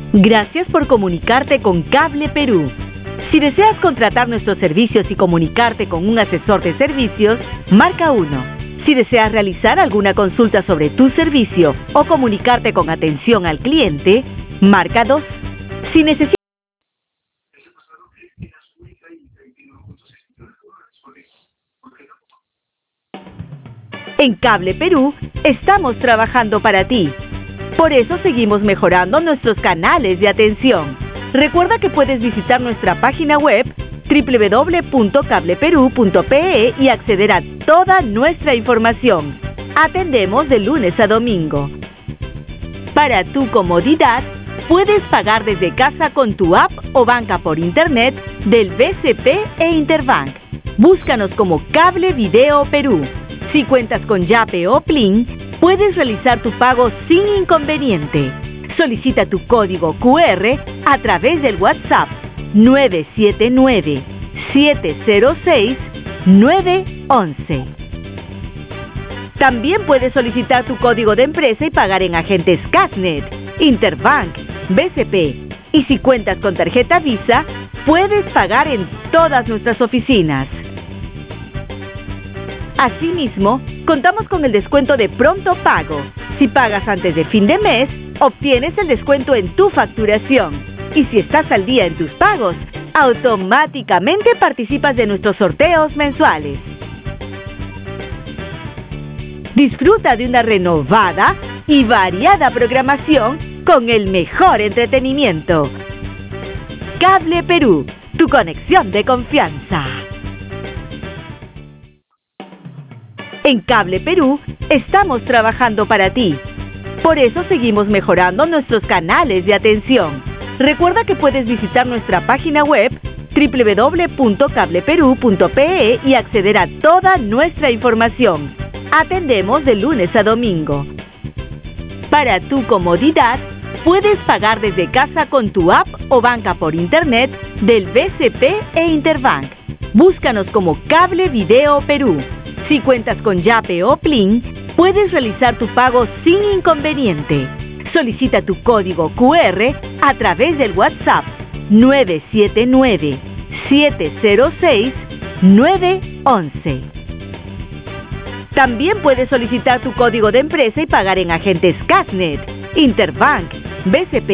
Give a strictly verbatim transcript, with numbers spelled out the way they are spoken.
Gracias por comunicarte con Cable Perú. Si deseas contratar nuestros servicios y comunicarte con un asesor de servicios, marca uno. Si deseas realizar alguna consulta sobre tu servicio o comunicarte con atención al cliente, marca dos. Si necesitas... En Cable Perú estamos trabajando para ti. Por eso seguimos mejorando nuestros canales de atención. Recuerda que puedes visitar nuestra página web doble u doble u doble u punto cable perú punto pe e y acceder a toda nuestra información. Atendemos de lunes a domingo. Para tu comodidad, puedes pagar desde casa con tu app o banca por internet del B C P e Interbank. Búscanos como Cable Video Perú. Si cuentas con Yape o Plin, puedes realizar tu pago sin inconveniente. Solicita tu código cu erre a través del WhatsApp nueve siete nueve, siete cero seis, nueve once. También puedes solicitar tu código de empresa y pagar en agentes Casnet, Interbank, B C P. Y si cuentas con tarjeta Visa, puedes pagar en todas nuestras oficinas. Asimismo, contamos con el descuento de pronto pago. Si pagas antes de fin de mes, obtienes el descuento en tu facturación. Y si estás al día en tus pagos, automáticamente participas de nuestros sorteos mensuales. Disfruta de una renovada y variada programación con el mejor entretenimiento. Cable Perú, tu conexión de confianza. En Cable Perú estamos trabajando para ti. Por eso seguimos mejorando nuestros canales de atención. Recuerda que puedes visitar nuestra página web doble u doble u doble u punto cable perú punto pe e y acceder a toda nuestra información. Atendemos de lunes a domingo. Para tu comodidad, puedes pagar desde casa con tu app o banca por internet del B C P e Interbank. Búscanos como Cable Video Perú. Si cuentas con Yape o Plin, puedes realizar tu pago sin inconveniente. Solicita tu código cu erre a través del WhatsApp nueve siete nueve, siete cero seis, nueve once. También puedes solicitar tu código de empresa y pagar en agentes Casnet, Interbank, B C P.